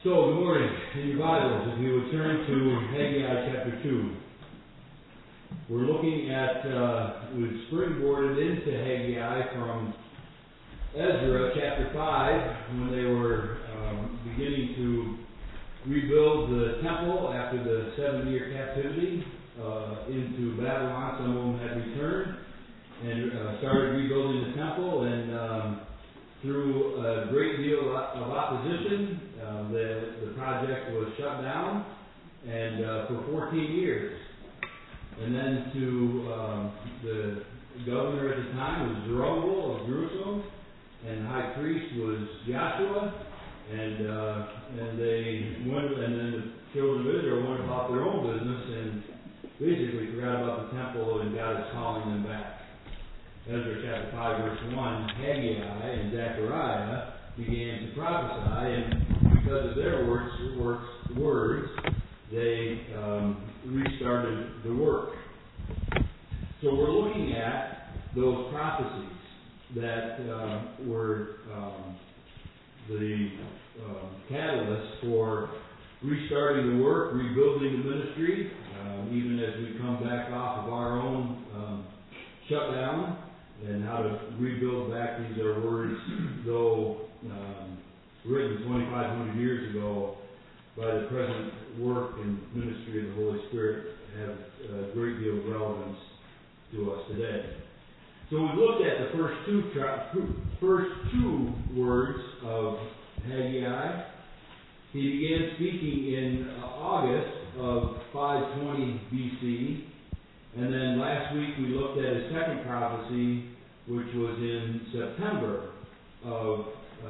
So, good morning. In your Bibles, if you would turn to Haggai chapter 2. We're looking at, we've springboarded into Haggai from Ezra chapter 5, when they were beginning to rebuild the temple after the 7-year captivity into Babylon. Some of them had returned and started rebuilding the temple, and through a great deal of opposition, the project was shut down, and for 14 years. And then to the governor at the time was Zerubbabel of Jerusalem, and the high priest was Joshua, and they went, and then the children of Israel went about their own business and basically forgot about the temple, and God is calling them back. Ezra chapter 5 verse 1, Haggai and Zechariah began to prophesy, and because of their words, they restarted the work. So we're looking at those prophecies that were the catalyst for restarting the work, rebuilding the ministry, even as we come back off of our own shutdown, and how to rebuild back. These are words, though written 2,500 years ago, by the present work and ministry of the Holy Spirit, have a great deal of relevance to us today. So we looked at the first two words of Haggai. He began speaking in August of 520 BC, and then last week we looked at his second prophecy, which was in September of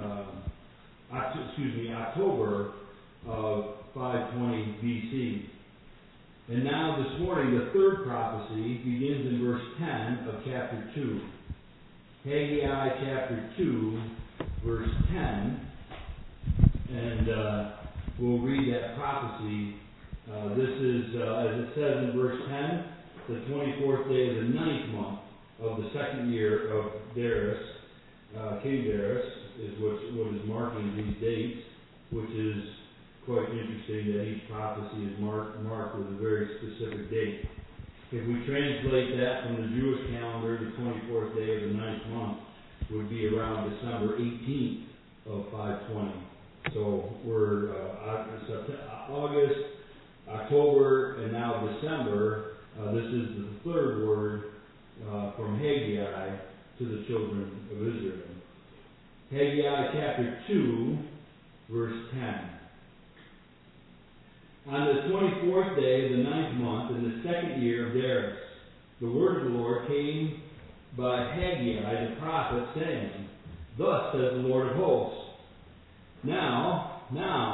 October of 520 BC. And now this morning, the third prophecy begins in verse 10 of chapter 2. Haggai chapter 2, verse 10. And we'll read that prophecy. This is, as it says in verse 10, the 24th day of the 9th month of the second year of Darius. King Darius is what is marking these dates, which is quite interesting that each prophecy is marked with a very specific date. If we translate that from the Jewish calendar, the 24th day of the 9th month would be around December 18th of 520. So we're August, October, and now December. This is the third word from Haggai to the children of Israel. Haggai chapter 2, verse 10. On the 24th day of the 9th month, in the second year of Darius, the word of the Lord came by Haggai the prophet, saying, Thus says the Lord of hosts, Now,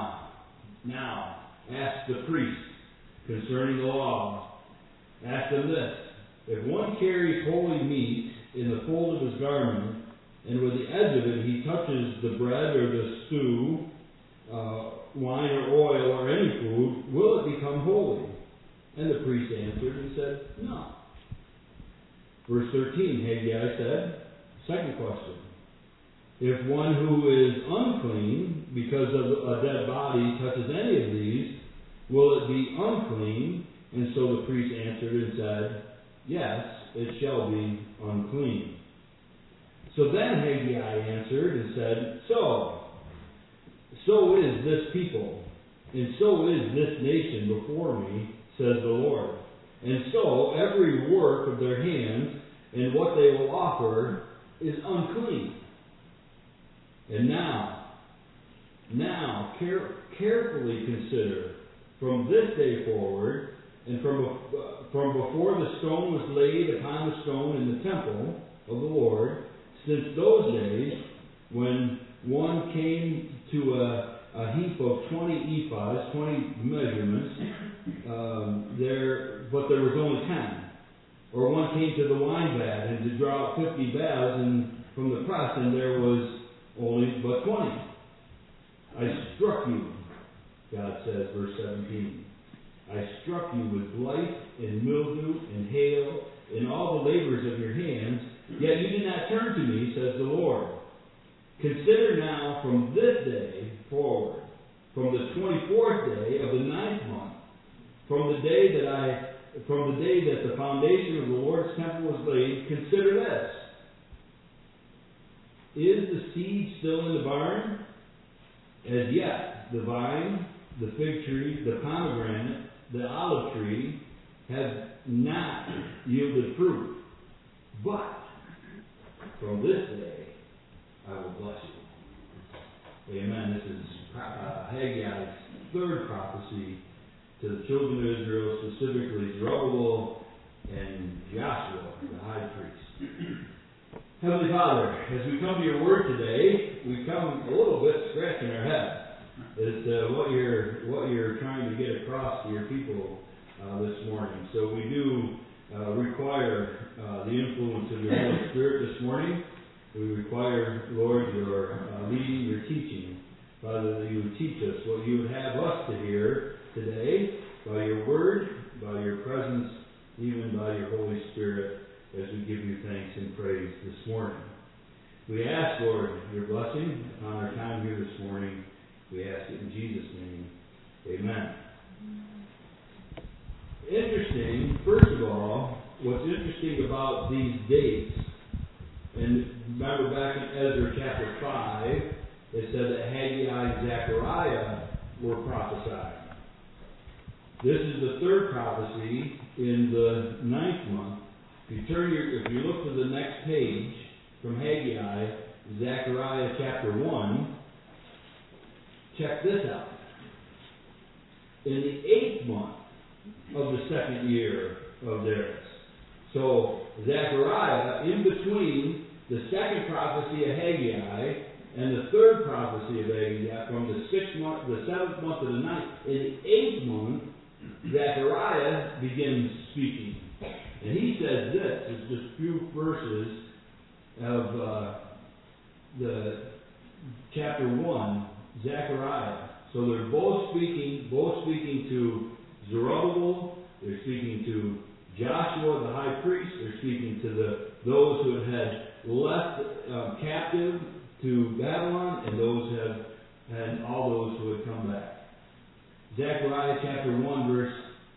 ask the priests concerning the law. Ask them this: if one carries holy meat in the fold of his garment, and with the edge of it he touches the bread or the stew, wine or oil or any food, will it become holy? And the priest answered and said, No. Verse 13, Haggai said, second question: if one who is unclean because of a dead body touches any of these, will it be unclean? And so the priest answered and said, Yes, it shall be unclean. So then Haggai answered and said, So is this people, and so is this nation before me, says the Lord. And so every work of their hands and what they will offer is unclean. And now carefully consider from this day forward, and from before the stone was laid upon the stone in the temple of the Lord, since those days when one came to a heap of 20 ephahs, 20 measurements, but there was only 10. Or one came to the wine vat and to draw out 50 baths and from the press, and there was only but 20. I struck you, God says, verse 17. I struck you with blight and mildew and hail and all the labors of your hands, yet you did not turn to me, says the Lord. Consider now from this day forward from the 24th day of the 9th month, from the day that the foundation of the Lord's temple was laid, consider this. Is the seed still in the barn? As yet, the vine, the fig tree, the pomegranate, the olive tree have not yielded fruit. But from this day, I will bless you. Amen. This is Haggai's third prophecy to the children of Israel, specifically Zerubbabel and Joshua, the high priest. Heavenly Father, as we come to your word today, we come a little bit scratching our head as to what you're trying to get across to your people this morning. So we do require the influence of your Holy Spirit this morning. We require, Lord, your leading, your teaching. Father, that you would teach us what you would have us to hear today by your word, by your presence, even by your Holy Spirit, as we give you thanks and praise this morning. We ask, Lord, your blessing upon our time here this morning. We ask it in Jesus' name. Amen. Interesting, first of all, what's interesting about these dates, and remember back in Ezra chapter 5, it said that Haggai and Zechariah were prophesying. This is the third prophecy in the 9th month. If you look to the next page from Haggai, Zechariah chapter 1, check this out. In the 8th month of the second year of Darius. So Zechariah, in between the second prophecy of Haggai and the third prophecy of Haggai, from the 7th month to the 9th, in the 8th month, Zechariah begins speaking. And he says this, it's just a few verses of the chapter 1, Zechariah. So they're both speaking to Zerubbabel, they're speaking to Joshua the high priest, they're speaking to those who had left captive to Babylon, and all those who had come back. Zechariah chapter 1 verse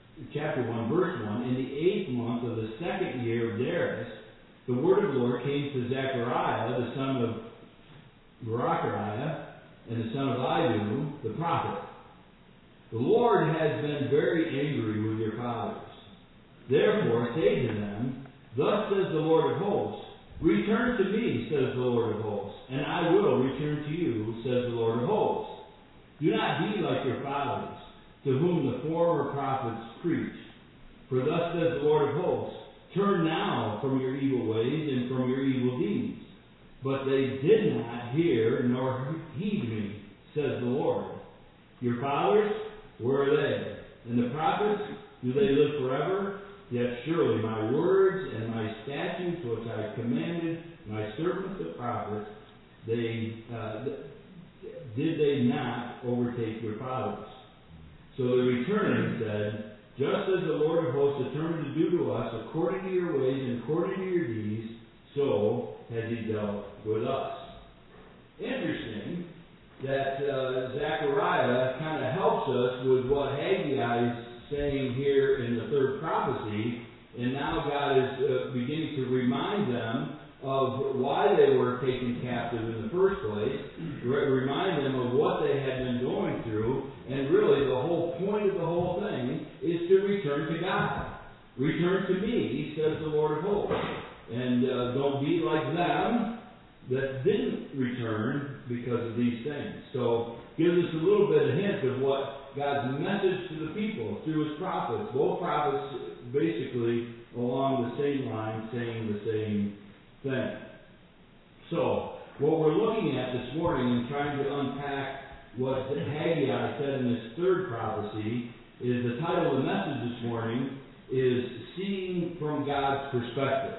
1, in the 8th month of the second year of Darius, the word of the Lord came to Zechariah, the son of Berechiah, and the son of Iddo, the prophet. The Lord has been very angry with your fathers. Therefore say to them, thus says the Lord of hosts, return to me, says the Lord of hosts, and I will return to you, says the Lord of hosts. Do not be like your fathers, to whom the former prophets preached. For thus says the Lord of hosts, turn now from your evil ways and from your evil deeds. But they did not hear nor heed me, says the Lord. Your fathers, where are they? And the prophets, do they live forever? Yet surely my words and my statutes which I commanded my servants the prophets, did they not overtake your fathers? So they returned and said, just as the Lord of hosts determined to do to us according to your ways and according to your deeds, so has he dealt with us. Interesting that Zechariah kind of helps us with what Haggai is saying here in the third prophecy, and now God is beginning to remind them of why they were taken captive in the first place, remind them of what they had been going through, and really the whole point of the whole thing is to return to God. Return to me, says the Lord of hosts. And don't be like them that didn't return because of these things. So gives us a little bit of hint of what God's message to the people through his prophets. Both prophets basically along the same line saying the same thing. So what we're looking at this morning and trying to unpack what Haggai said in his third prophecy is the title of the message this morning is Seeing from God's Perspective.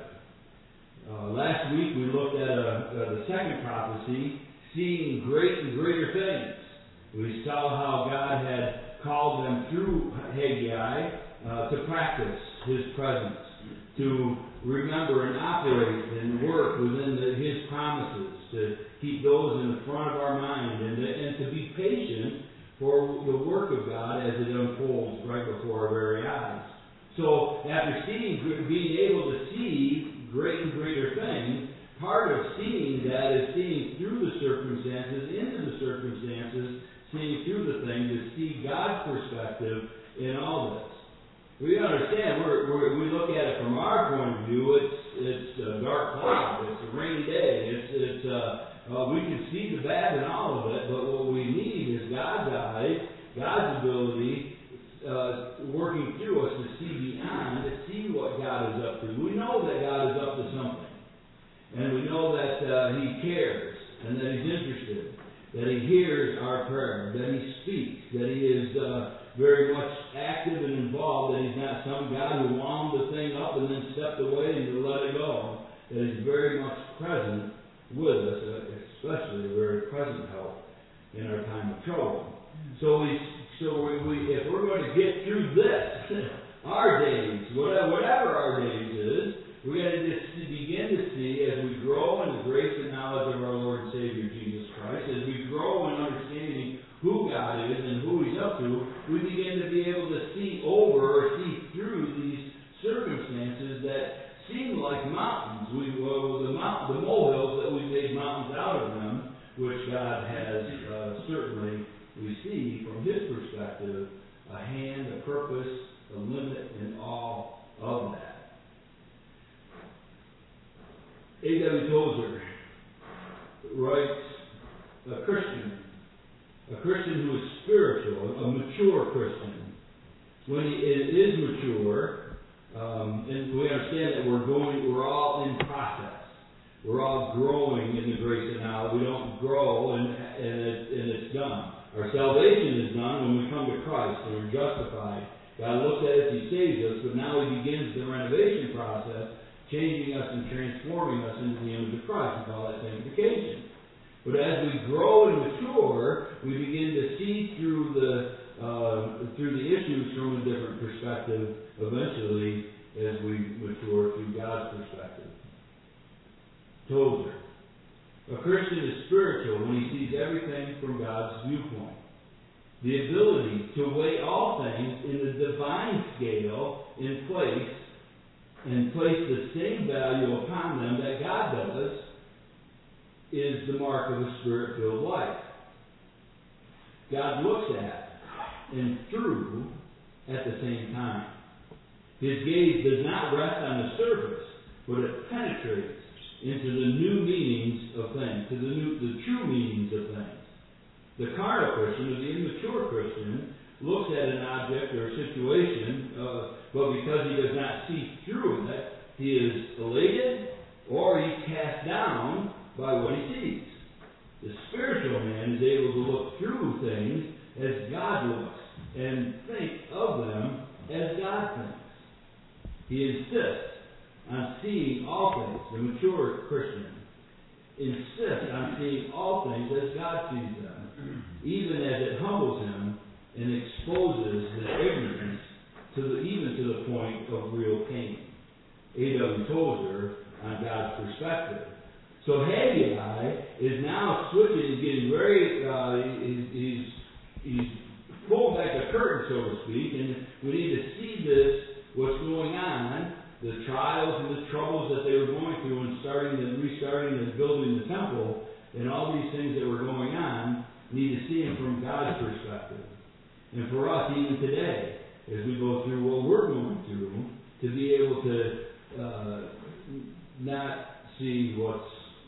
Last week we looked at the second prophecy, seeing great and greater things. We saw how God had called them through Haggai to practice his presence, to remember and operate and work within his promises, to keep those in the front of our mind, and to be patient for the work of God as it unfolds right before our very eyes. So after being able to see great and greater things, part of seeing that is seeing through the circumstances, into the circumstances, seeing through the things, to see God's perspective in all this. We understand, we look at it from our point of view, it's a dark cloud, it's a rainy day, we can see the bad in all of it, but what we need is God's eyes, God's ability, working through us to see beyond, to see what God is up to. We know that God is up to something. And we know that He cares, and that He's interested, that He hears our prayer, that He speaks, that He is very much active and involved, that He's not some God who wound the thing up and then stepped away and to let it go, that He's very much present with us, especially a very present help in our time of trouble. So if we're going to get through this, our days, whatever our days is, we're going to just begin to see, as we grow in the grace and knowledge of our Lord and Savior Jesus Christ, as we grow in understanding who God is and who He's up to, we begin to be able to see over or see through these circumstances that seem like mountains. The molehills that we made mountains out of them, which God has certainly, we see from His perspective, a hand, a purpose, a limit in all of that. A.W. Tozer writes, a Christian who is spiritual, a mature Christian, when he is mature, and we understand that we're all in process. We're all growing in the grace and knowledge. We don't grow and it's done. Our salvation is done when we come to Christ and we're justified. God looks at us, He saves us, but now He begins the renovation process, changing us and transforming us into the image of Christ. We call that sanctification. But as we grow and mature, we begin to see through the issues from a different perspective, eventually, as we mature through God's perspective. Tozer. A Christian is spiritual when he sees everything from God's viewpoint. The ability to weigh all things in the divine scale in place and place the same value upon them that God does is the mark of a Spirit-filled life. God looks at and through at the same time. His gaze does not rest on the surface, but it penetrates into the new meanings of things, to the true meanings of things. The carnal Christian, or the immature Christian, looks at an object or a situation, but because he does not see through it, he is elated or he's cast down by what he sees. The spiritual man is able to look through things as God looks and think of them as God thinks. He insists on seeing all things. The mature Christian insists on seeing all things as God sees them, even as it humbles him and exposes his ignorance even to the point of real pain. A.W. Tozer on God's perspective. So Haggai is now switching and getting very, he's pulling back the curtain, so to speak, and we need to see this, what's going on, the trials and the troubles that they were going through and restarting and building the temple, and all these things that were going on, need to see them from God's perspective. And for us, even today, as we go through what we're going through, to be able to not see what's,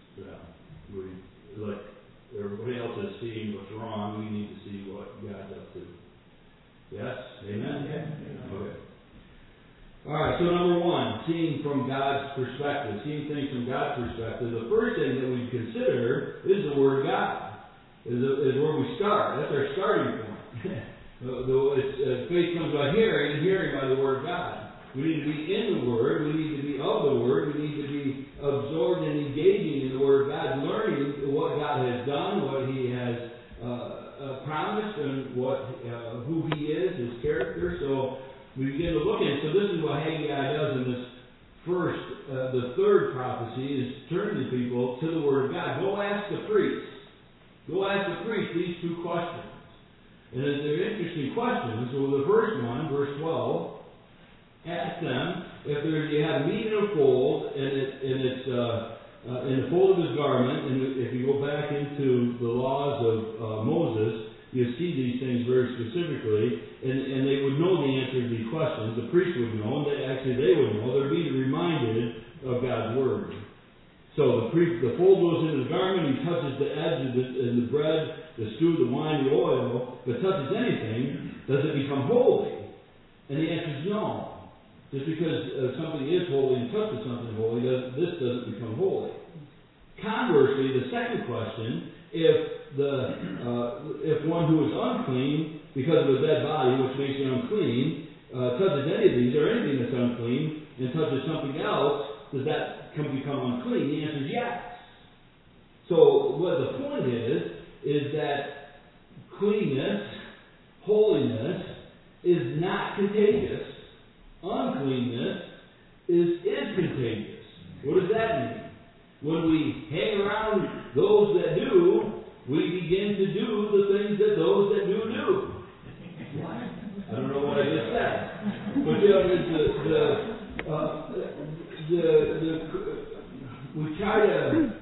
like everybody else is seeing what's wrong, we need to see what God's up to. Yes? Amen? Yeah. Okay. Alright, so number one, seeing from God's perspective, seeing things from God's perspective. The first thing that we consider is the Word of God. Is where we start. That's our starting point. Faith comes by hearing, and hearing by the Word of God. We need to be in the Word. We need to be of the Word. We need to be absorbed and engaging in the Word of God, learning what God has done, what He has promised, and who He is, His character. So we begin to look at it. So this is what Haggai does in this first, the third prophecy, is turning the people to the Word of God. Go ask the priest. Go ask the priest these two questions. And they're interesting questions. So the first one, verse 12, ask them if you have meat in a fold, and it's in the fold of his garment, and if you go back into the laws of Moses, you see these things very specifically, and they would know the answer to these questions. The priest would know, and they would know. They're being reminded of God's word. So the fold goes into the garment, he touches the edge of the bread, the stew, the wine, the oil. If it touches anything, does it become holy? And the answer is no. Just because something is holy and touches something holy, this doesn't become holy. Conversely, the second question, if one who is unclean, because of a dead body, which makes you unclean, touches any of these or anything that's unclean, and touches something else, does that become unclean? The answer is yes. So what the point is that cleanness, holiness, is not contagious. Uncleanness is contagious. What does that mean? When we hang around those that do, we begin to do the things that those that do. What? I don't know what I just said. But we try to.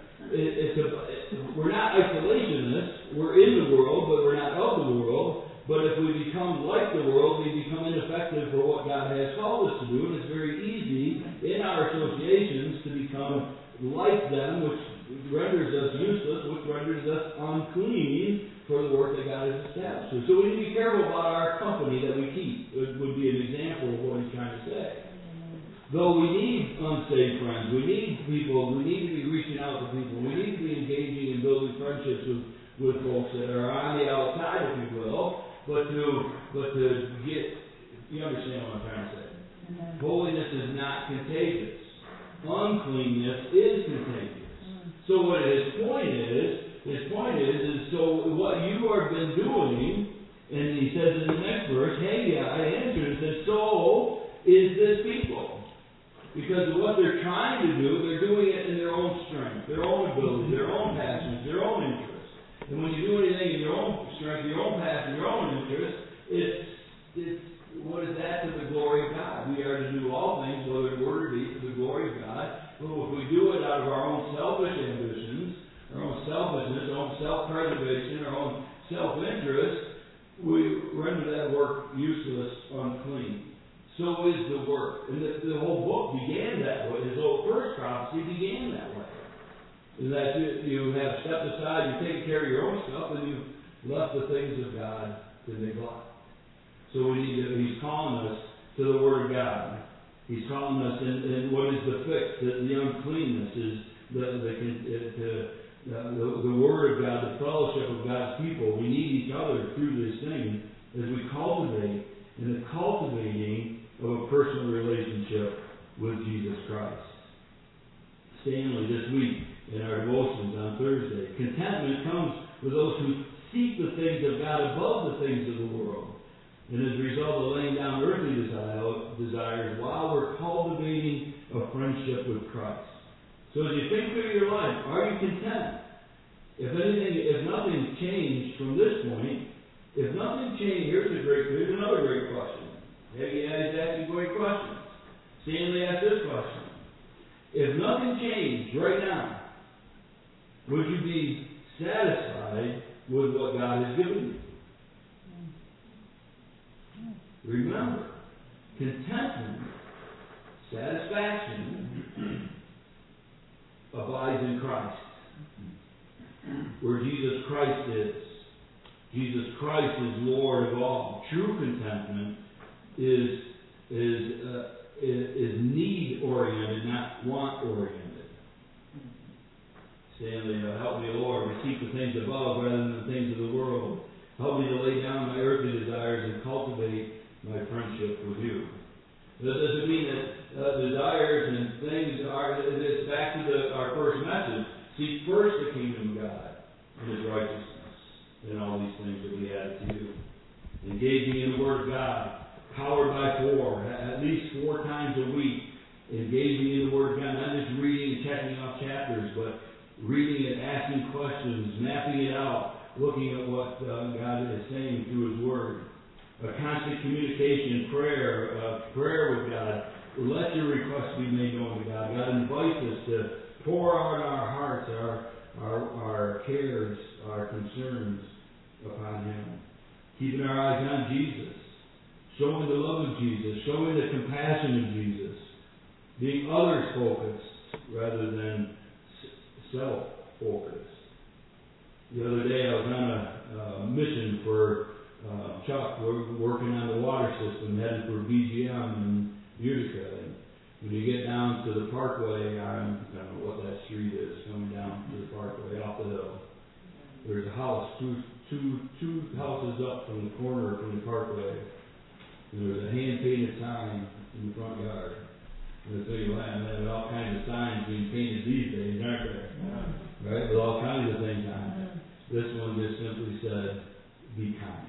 We're not isolationists. We're in the world, but we're not of the world. But if we become like the world, we become ineffective for what God has called us to do. And it's very easy in our associations to become like them, which renders us useless, which renders us unclean for the work that God has established. So we need to be careful about our company that we keep. It would be an example of what he's trying to say. Though we need unsaved friends, we need people, we need to be reaching out to people, we need to be engaging and building friendships with folks that are on the outside, if you will. But to get, you understand what I'm trying to say. Holiness is not contagious. Uncleanness is contagious. So what his point is, so what you have been doing, and he says in the next verse, Haggai answers that so is this people. Because of what they're trying to do, they're doing it in their own strength, their own ability, their own passions, their own interests. And when you do anything in your own strength, your own passion, your own interest, it's what is that to the glory of God? We are to do all things, whether in word or deed, to the glory of God. But if we do it out of our own selfish ambitions, our own selfishness, our own self-preservation, our own self-interest, we render that work useless, unclean. So is the work. And the whole book began that way. His whole first prophecy began that way. Is that you have stepped aside, you've taken care of your own stuff, and you've left the things of God to neglect. So he's calling us to the Word of God. He's calling us, and what is the fix? The uncleanness is the Word of God, the fellowship of God's people. We need each other through this thing as we cultivate in the cultivating of a personal relationship with Jesus Christ. Stanley, this week in our devotions on Thursday, contentment comes with those who seek the things of God above the things of the world. And as a result of laying down earthly desires while we're cultivating a friendship with Christ. So as you think through your life, are you content? If nothing changed from this point, here's another great question. He's asking great questions. Stanley asked this question. If nothing changed right now, would you be satisfied with what God has given you? Remember, contentment, satisfaction, abides in Christ. Where Jesus Christ is. Jesus Christ is Lord of all. True contentment is need-oriented, not want-oriented. Stanley, help me, Lord, to keep the things above rather than the things of the world. Help me to lay down my earthly desires and cultivate my friendship with you. That doesn't mean that desires and things it's back to our first message. Seek first the kingdom of God and His righteousness, and all these things will be added to you. Engaging in the Word of God, powered by 4, at least 4 times a week. Engaging in the Word of God, not just reading and checking off chapters, but reading and asking questions, mapping it out, looking at what God is saying through His Word. A constant communication, prayer with God. Let your requests be made known to God. God invites us to pour out our hearts, our cares, our concerns upon Him. Keeping our eyes on Jesus. Showing the love of Jesus. Showing the compassion of Jesus. Being others-focused rather than self-focused. The other day I was on a mission for Chuck. We're working on the water system headed for BGM in Utica. And when you get down to the parkway on, I don't know what that street is, coming down to the parkway off the hill, there's a house, two houses up from the corner from the parkway. And there's a hand-painted sign in the front yard. And I think, wow, man, all kinds of signs being painted these days, aren't there? Right? With all kinds of things on it. This one just simply said, be kind.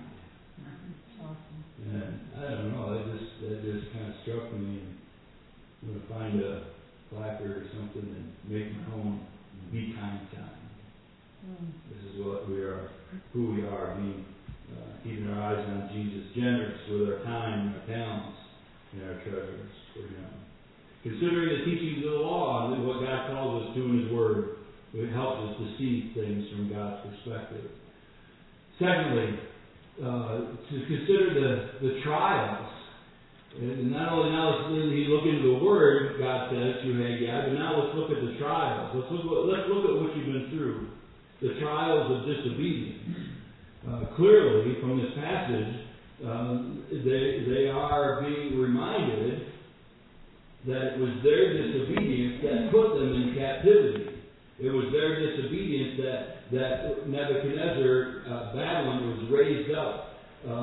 And I don't know, that just kind of struck me. I'm going to find a placard or something and make it home. Be kind time. This is what we are, who we are, being keeping our eyes on Jesus, generous with our time, our talents, and our treasures for Him. Considering the teachings of the law and what God calls us to in His Word, it helps us to see things from God's perspective. Secondly, to consider the trials. And not only now let's look into the Word, God says through Haggai, but now let's look at the trials. Let's look at what you've been through. The trials of disobedience. Clearly, from this passage, they are being reminded that it was their disobedience that put them in captivity. It was their disobedience that Nebuchadnezzar, Babylon, was raised up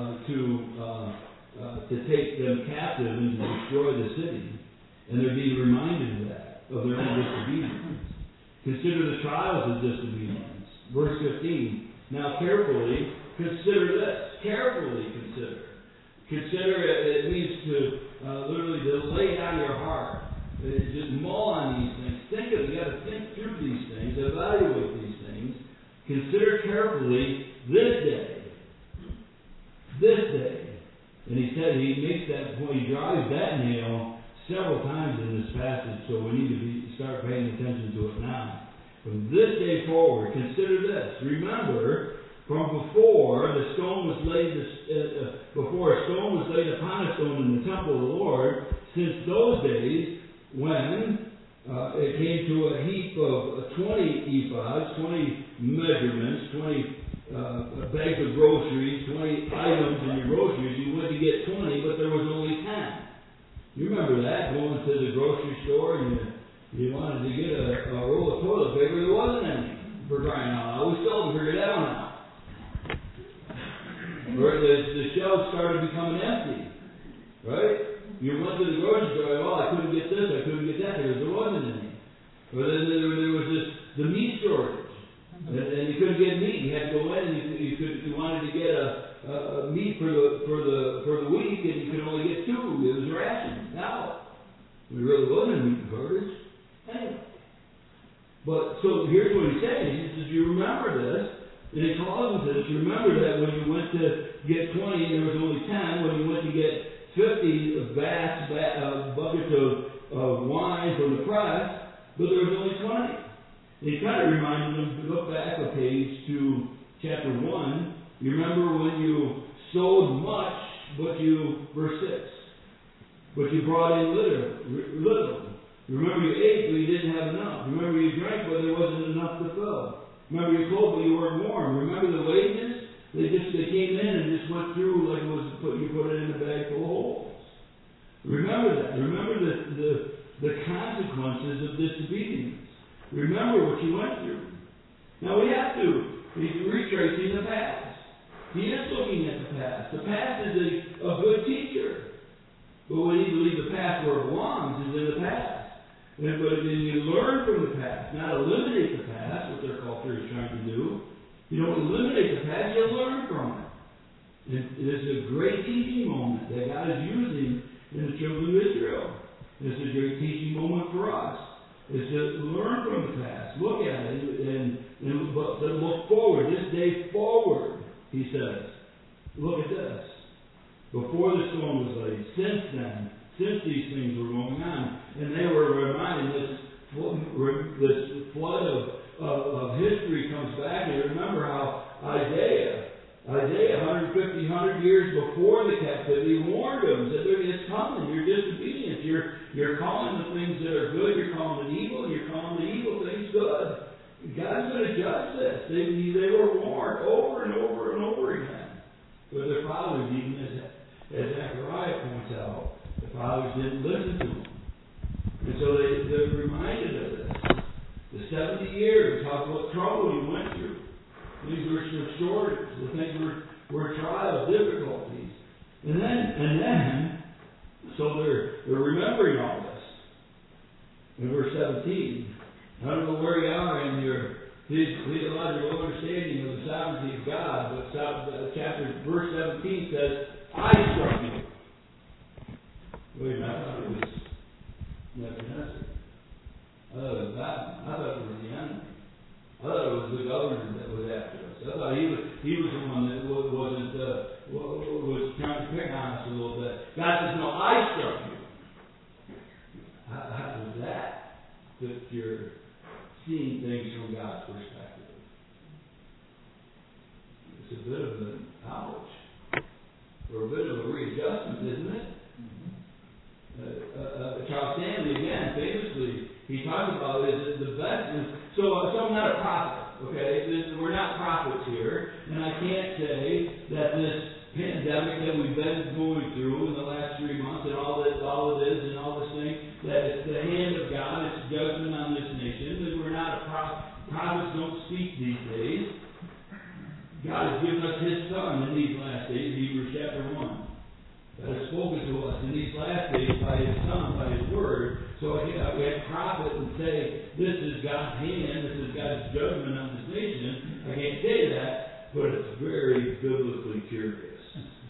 to take them captive and to destroy the city. And they're being reminded of that, of their own disobedience. Consider the trials of disobedience. Verse 15. Now carefully consider this. Carefully consider. Consider it means to literally to lay down your heart. Just mull on these things. Think of it. You got to think through these things. Evaluate these things. Consider carefully this day. This day. And he said, he makes that point. He drives that nail several times in this passage. So we need to start paying attention to it now. From this day forward, consider this. Remember, from before a stone was laid upon a stone in the temple of the Lord, since those days when it came to a heap of 20 ephods, 20 measurements, 20 bags of groceries, 20 items in your groceries, you went to get 20, but there was only 10. You remember that, going to the grocery store and you wanted to get a roll of toilet paper, there wasn't any, for crying out loud. We still haven't figured that one out. Or the shelves started becoming empty. Right? You went to the grocery store, well, I couldn't get this, I couldn't get that, because there wasn't any. Or then there was the meat shortage. And you couldn't get meat. You had to go in and you wanted to get a meat for the week, and you could only get 2. It was rationed. Now, there really wasn't a meat shortage. Anyway. But, so here's what he's saying. He says, you remember this, and he calls them to this. Remember that when you went to get 20, there was only 10. When you went to get 50 vast buckets of wine from the press, but there was only 20. And he kind of reminded them to look back a page to chapter 1. You remember when you sowed much, verse 6, but you brought in little. Remember you ate, but you didn't have enough. Remember you drank, but there wasn't enough to fill. Remember you clothed, but you weren't warm. Remember the wages? They came in and just went through like it was you put it in a bag full of holes. Remember that. Remember the consequences of disobedience. Remember what you went through. Now we have to. He's retracing the past. He is looking at the past. The past is a good teacher. But we need to leave the past where it belongs, is in the past. But then you learn from the past, not eliminate the past, what their culture is trying to do. You don't eliminate the past, you learn from it. And this is a great teaching moment that God is using in the children of Israel. This is a great teaching moment for us. is to learn from the past, look at it, but to look forward, this day forward, he says. Look at this. Before the stone was laid, since then, since these things were going on, and they were reminding this flood of history comes back, and remember how Isaiah 100 years before the captivity warned them, said it's coming, you're disobedient, you're calling the things that are good, you're calling it evil, and you're calling the evil things good. God's going to judge this. They were warned over and over and over again. But their fathers, even as Zechariah points out, the fathers didn't listen to them. And so they're reminded of this. The 70 years, what trouble he went through. These were shortages. The things were trials, difficulties. And then, so they're remembering all this. In verse 17, I don't know where you are in your theological understanding of the sovereignty of God, but verse 17 says, I struck you. Wait a minute, I thought it was Nebuchadnezzar. I thought it was that. I thought it was the enemy. I thought it was the governor that was after us. I thought he was the one that was trying to pick on us a little bit. God says, no, I struck you. How does that fit your seeing things from God's perspective? It's a bit of an ouch. Or a bit of a readjustment, isn't it? Charles Stanley, again, famously, he talks about it as the best. So I'm not a prophet, okay? We're not prophets here, and I can't say that this pandemic that we've been going through in the last 3 months and all it is and all this thing, that it's the hand of God, it's judgment on this nation, that we're not a prophet. Prophets don't speak these days. God has given us His Son in these last days, Hebrews chapter 1. God has spoken to us in these last days by His Son, by His Word. So I can't prophet and say, this is God's hand, this is God's judgment on this nation. I can't say that, but it's very biblically curious.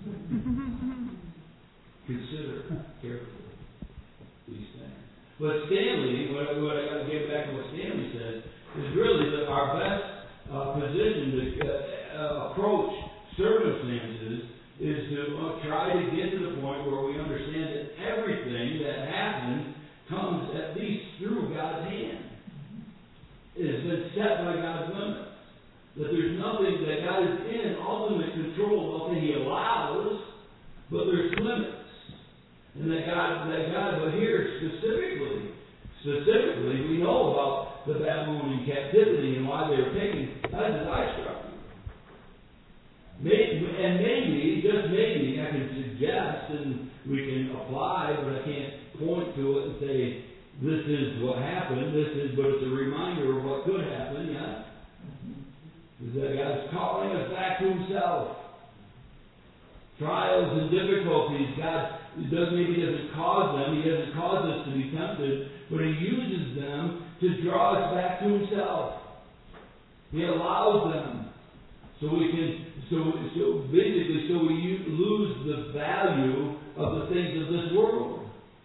Consider carefully these things. But Stanley, what I got to get back to what Stanley says, is really that our best position to approach circumstances is to try to get to the point where we understand that everything that happens comes at least through God's hand. It has been set by God's limits. That there's nothing that God is in ultimate control of nothing He allows, but there's limits. And that God, but here specifically, we know about the Babylonian captivity and why they were taken. That is, I struck you. Maybe, just maybe, I can suggest and we can apply, but I can't point to it and say, this is what happened, but it's a reminder of what could happen, yeah? Is that God's calling us back to Himself. Trials and difficulties, God maybe doesn't cause them, He doesn't cause us to be tempted, but He uses them to draw us back to Himself. He allows them. So we lose the value of the things of this world.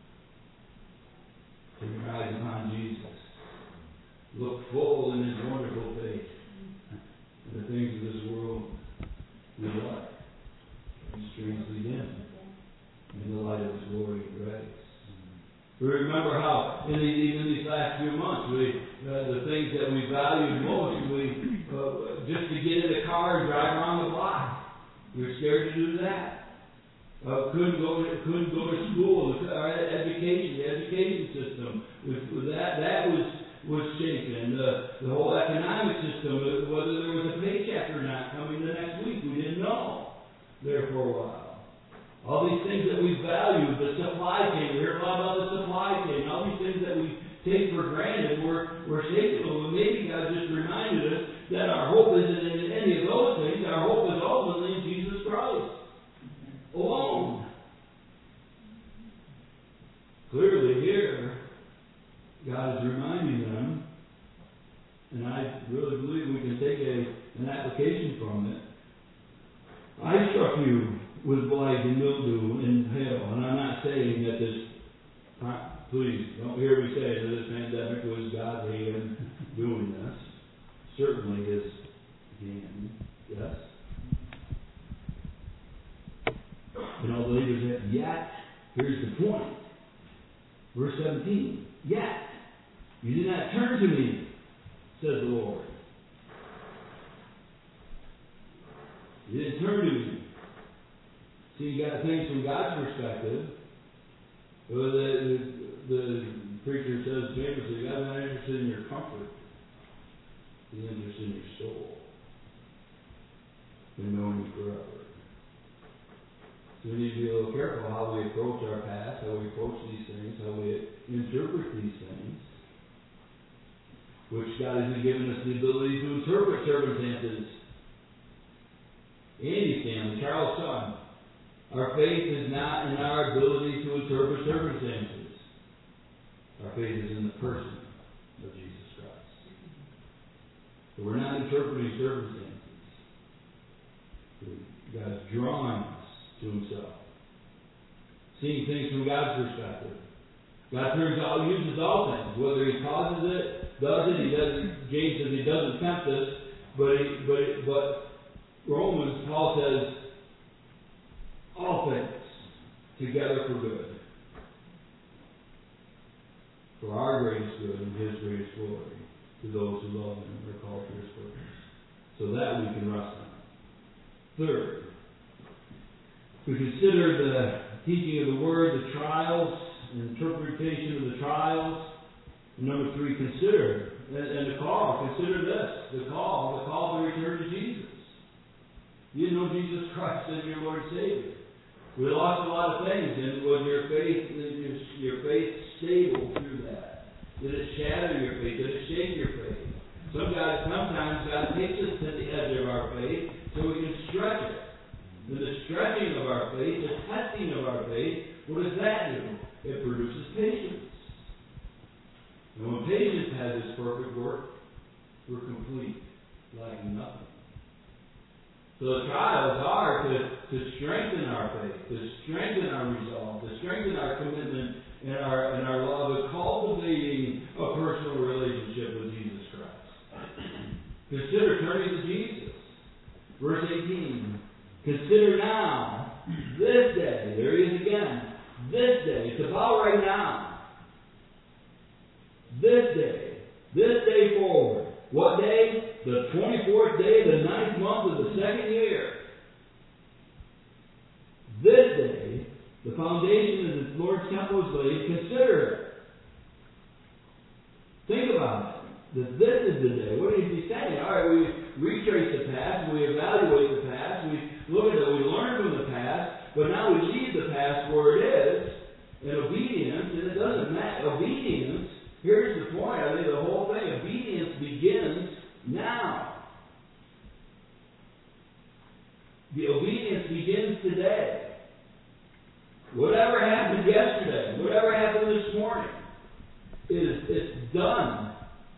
Take your eyes upon Jesus. Look full in His wonderful face. And the things of this world, we what? Strangely dim in the light of His glory and grace. We remember how, even these last few months, the things that we valued most, just to get in the car and drive around the block. We were scared to do that. Couldn't go to school. Our education, the education system, that was shaken. The whole economic system, whether there was a paycheck or not coming the next week, we didn't know there for a while. All these things that we value, the supply chain, we heard a lot about the supply chain, all these things that we take for granted, we're shaken. Well, maybe God just reminded us that our hope isn't in any of those things. Our hope is ultimately in Jesus Christ alone. Clearly here, God is reminding them, and I really believe we can take an application from it. I struck you with blight and mildew and hail, and I'm not saying that this please don't hear me say that this pandemic was God's hand doing this. Certainly His hand, yes. And all the leaders said, yet, here's the point. Verse 17, yet, you did not turn to me, says the Lord. You didn't turn to me. See, you got things from God's perspective. The preacher says famously, God's not interested in your comfort. He's interested in your soul. In knowing you forever. So we need to be a little careful how we approach our past, how we approach these things, how we interpret these things. Which God has given us the ability to interpret circumstances. Andy Stanley, Charles' son. Our faith is not in our ability to interpret circumstances. Our faith is in the person of Jesus Christ. So we're not interpreting circumstances. God's drawing us to Himself. Seeing things from God's perspective. God uses all things, whether He causes it, does it, He doesn't. James says He doesn't tempt us, but Romans, Paul says, all things together for good. For our greatest good and His greatest glory to those who love Him and are called to His purpose. So that we can rest on. Third, we consider the teaching of the Word, the trials, and interpretation of the trials. And number 3, consider, and the call, consider this, the call to return to Jesus. You know Jesus Christ as your Lord and Savior. We lost a lot of things, and was your faith stable through that? Did it shatter your faith? Did it shake your faith? Sometimes God takes us to the edge of our faith so we can stretch it. And the stretching of our faith, the testing of our faith, what does that do? It produces patience. And when patience has its perfect work, we're complete, lacking nothing. So the trials are to strengthen our faith, to strengthen our resolve, to strengthen our commitment and our love of cultivating a personal relationship with Jesus Christ. Consider turning to Jesus. Verse 18. Consider now, this day, there he is again, this day, it's about right now. This day forward. What day? The 24th day of the 9th month of the 2nd year. This day, the foundation of the Lord's temple is laid. Consider it. Think about it. That this is the day. What is he saying? All right, we retrace the past, we evaluate the past, we look at it, we learn from the past, but now we leave the past where it is in obedience, and it doesn't matter. Obedience, here's the point, I think the whole thing, obedience begins now. The obedience begins today. Whatever happened yesterday, whatever happened this morning, it's done.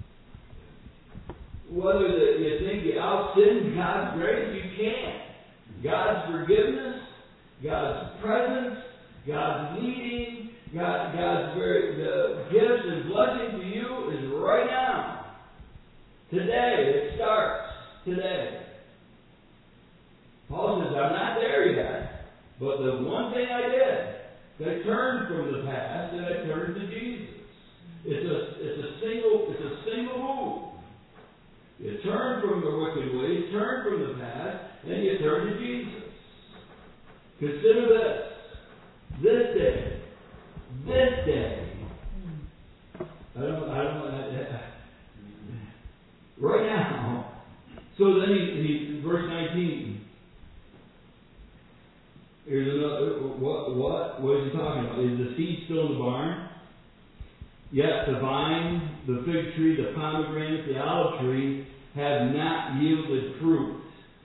Whether you think you out-sin God's grace, you can't. God's forgiveness, God's presence, God's leading, God's the gifts and blessing to you is right now. Today, it starts today. Paul says, I'm not there yet, but the one thing I did, I turned from the past and I turned to Jesus. It's a single move. You turn from the wicked ways, turn from the past, and you turn to Jesus. Consider this. This day. Right now. So then he verse 19. Here's another. What is he talking about? Is the seed still in the barn? Yet the vine, the fig tree, the pomegranate, the olive tree have not yielded fruit.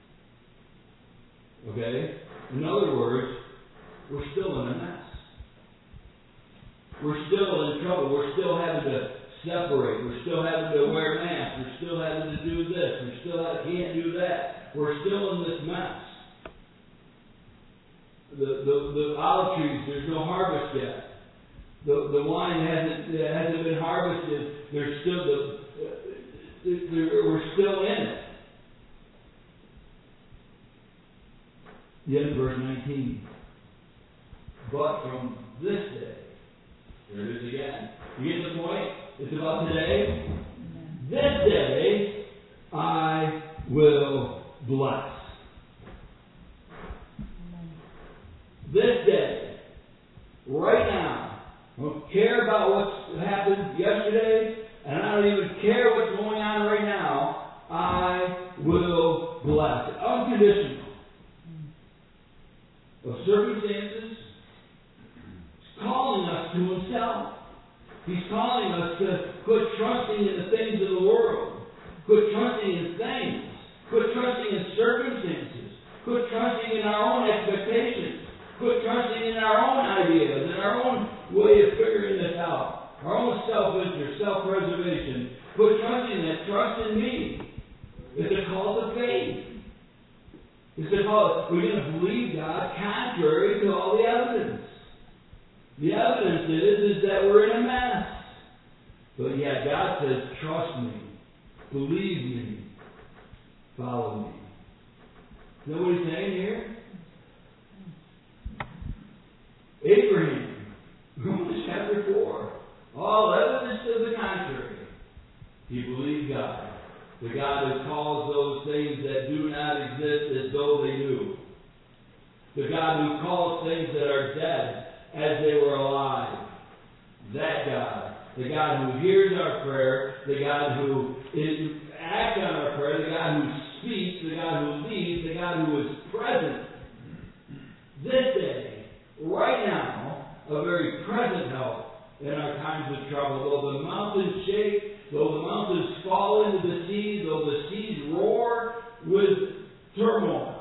Okay? In other words, we're still in a mess. We're still in trouble. We're still having to separate. We're still having to wear masks. We're still having to do this. We still can't do that. We're still in this mess. The olive trees, there's no harvest yet. The wine hasn't been harvested. There's still we're still in it. The end of verse 19. But from this day, there it is again. You get the point? It's about today. Amen. This day I will bless. Amen. This day, right now, I don't care about what happened yesterday, and I don't even care what's going on right now. I will bless. Unconditional. Of circumstances, He's calling us to Himself. He's calling us to quit trusting in the things of the world. Quit trusting in things. Quit trusting in circumstances. Quit trusting in our own expectations. Quit trusting in our own ideas, in our own way of figuring this out. Our own self-interest, self-preservation. Quit trusting that. Trust in me. It's a call to faith. It's a call. We're going to believe God contrary to all the evidence. The evidence is that we're in a mess. But yet God says, trust me. Believe me. Follow me. You know what He's saying here? Abraham, Romans chapter 4. All evidence to the contrary. He believed God. The God who calls those things that do not exist as though they do. The God who calls things that are dead as they were alive. That God. The God who hears our prayer. The God who acts on our prayer. The God who speaks. The God who leads. The God who is present. This day, right now, a very present help in our times of trouble. Though the mountains shake, though the mountains fall into the sea, though the seas roar with turmoil.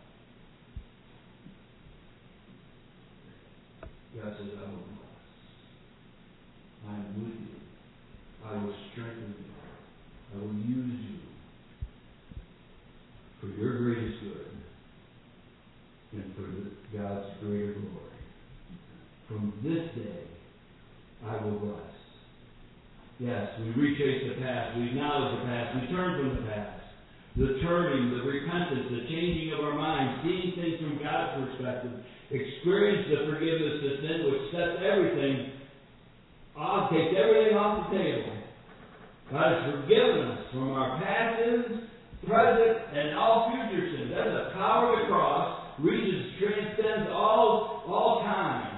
God says, I will bless. I am with you. I will strengthen you. I will use you for your greatest good and for God's greater glory. From this day, I will bless. Yes, we retrace the past, we acknowledge the past, we turn from the past. The turning, the repentance, the changing of our minds, seeing things from God's perspective, experience the forgiveness of sin, which sets everything off, takes everything off the table. God has forgiven us from our past sins, present, and all future sins. That's the power of the cross, reaches, transcends all time.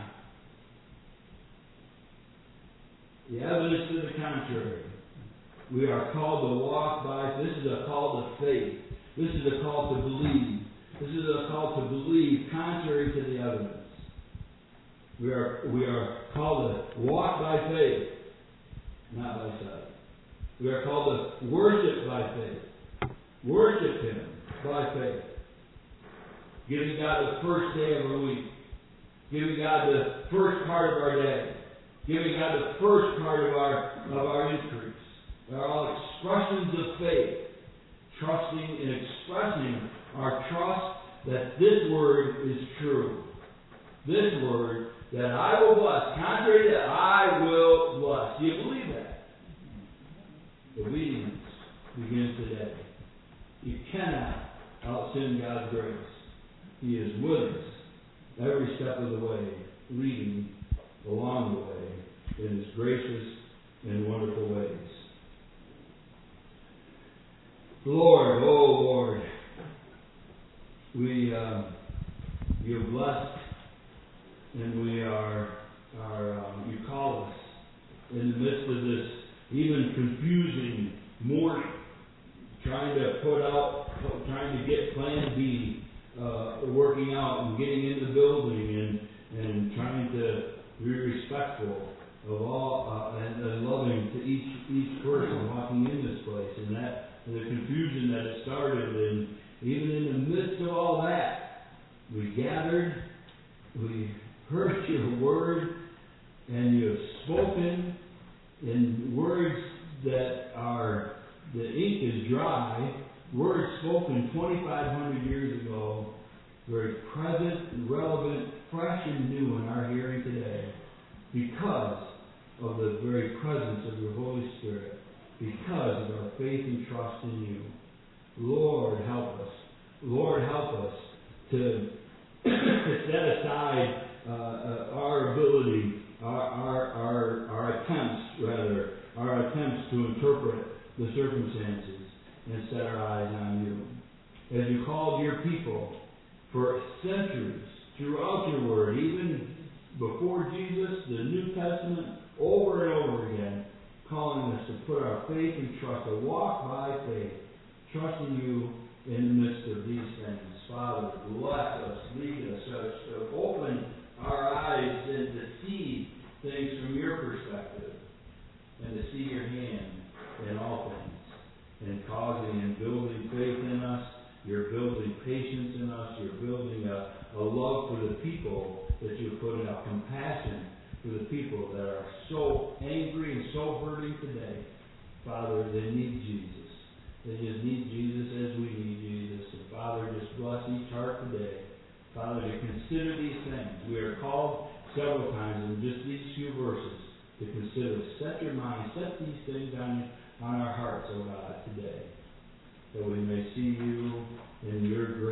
The evidence to the contrary. We are called to walk by. This is a call to faith. This is a call to believe. This is a call to believe contrary to the evidence. We are called to walk by faith, not by sight. We are called to worship by faith. Worship Him by faith. Giving God the first day of our week. Giving God the first part of our day. Giving God the first part of our increase. They're all expressions of faith. Trusting and expressing our trust that this word is true. This word that I will bless. Contrary to that, I will bless. Do you believe that? Obedience begins today. You cannot out-sin God's grace. He is with us every step of the way, leading along the way in His gracious and wonderful ways. Lord, oh Lord, you're blessed, and we are you call us in the midst of this even confusing morning, trying to get Plan B working out and getting in the building and trying to be respectful of all and loving to each person walking in this place, and the confusion that it started, and even in the midst of all that, we gathered, we heard your word, and you have spoken in words that are, the ink is dry, words spoken 2,500 years ago, very present, relevant, fresh and new in our hearing today. because of the very presence of your Holy Spirit, because of our faith and trust in you. Lord, help us. Lord, help us to set aside our ability, our attempts to interpret the circumstances and set our eyes on you. As you called your people for centuries throughout your word, even before Jesus, the New Testament, over and over again, calling us to put our faith and trust, to walk by faith, trusting you in the midst of these things. Father, bless us, lead us, to open our eyes and to see things from your perspective, and to see your hand in all things, and causing and building faith in us. You're building patience in us. You're building a love for the people that you've put in, a compassion for the people that are so angry and so hurting today. Father, they need Jesus. They just need Jesus as we need Jesus. And Father, just bless each heart today. Father, to consider these things. We are called several times in just these few verses to consider. Set your mind, set these things on our hearts, oh God, today. That we may see you in your